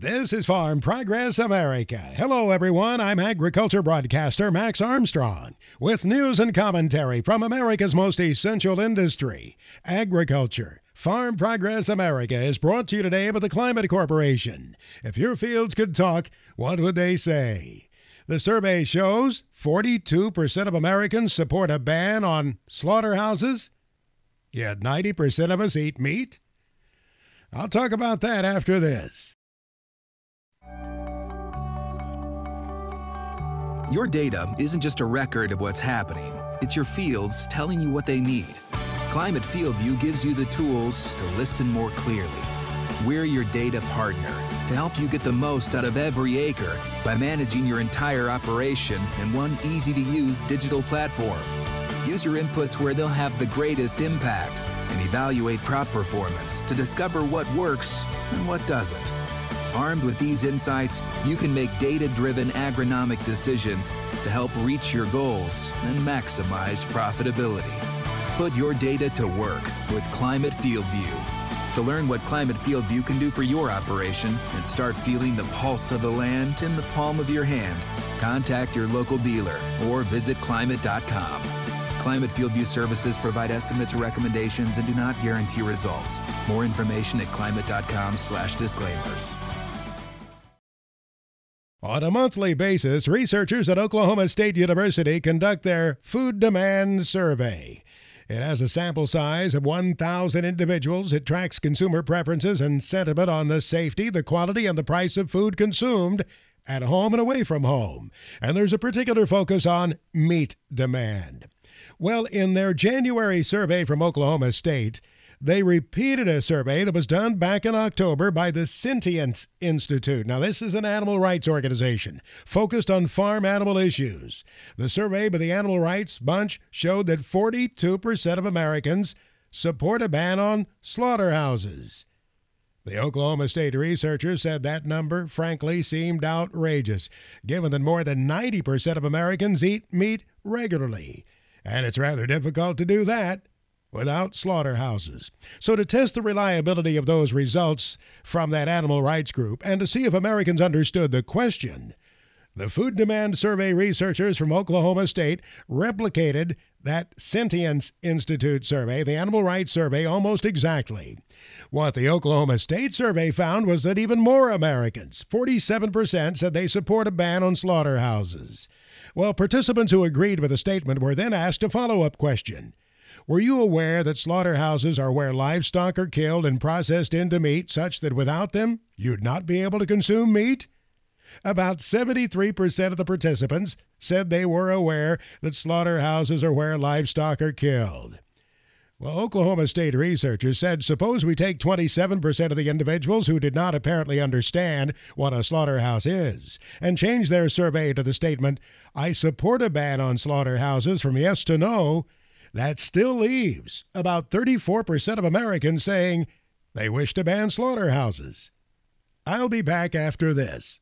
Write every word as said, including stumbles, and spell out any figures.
This is Farm Progress America. Hello, everyone. I'm agriculture broadcaster Max Armstrong with news and commentary from America's most essential industry, agriculture. Farm Progress America is brought to you today by the Climate Corporation. If your fields could talk, what would they say? The survey shows forty-two percent of Americans support a ban on slaughterhouses, yet ninety percent of us eat meat. I'll talk about that after this. Your data isn't just a record of what's happening. It's your fields telling you what they need. Climate FieldView gives you the tools to listen more clearly. We're your data partner to help you get the most out of every acre by managing your entire operation in one easy-to-use digital platform. Use your inputs where they'll have the greatest impact and evaluate crop performance to discover what works and what doesn't. Armed with these insights, you can make data-driven agronomic decisions to help reach your goals and maximize profitability. Put your data to work with Climate FieldView. To learn what Climate FieldView can do for your operation and start feeling the pulse of the land in the palm of your hand, contact your local dealer or visit climate dot com. Climate FieldView services provide estimates or recommendations and do not guarantee results. More information at climate dot com slash disclaimers. On a monthly basis, researchers at Oklahoma State University conduct their Food Demand Survey. It has a sample size of one thousand individuals. It tracks consumer preferences and sentiment on the safety, the quality, and the price of food consumed at home and away from home. And there's a particular focus on meat demand. Well, in their January survey from Oklahoma State, they repeated a survey that was done back in October by the Sentience Institute. Now, this is an animal rights organization focused on farm animal issues. The survey by the Animal Rights Bunch showed that forty-two percent of Americans support a ban on slaughterhouses. The Oklahoma State researchers said that number, frankly, seemed outrageous, given that more than ninety percent of Americans eat meat regularly. And it's rather difficult to do that without slaughterhouses. So to test the reliability of those results from that animal rights group and to see if Americans understood the question, the Food Demand Survey researchers from Oklahoma State replicated that Sentience Institute survey, the Animal Rights Survey, almost exactly. What the Oklahoma State survey found was that even more Americans, forty-seven percent, said they support a ban on slaughterhouses. Well, participants who agreed with the statement were then asked a follow-up question. Were you aware that slaughterhouses are where livestock are killed and processed into meat such that without them, you'd not be able to consume meat? About seventy-three percent of the participants said they were aware that slaughterhouses are where livestock are killed. Well, Oklahoma State researchers said, suppose we take twenty-seven percent of the individuals who did not apparently understand what a slaughterhouse is and change their survey to the statement, I support a ban on slaughterhouses from yes to no. That still leaves about thirty-four percent of Americans saying they wish to ban slaughterhouses. I'll be back after this.